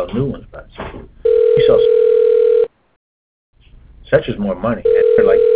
new ones, but you sell such as more money. And they're like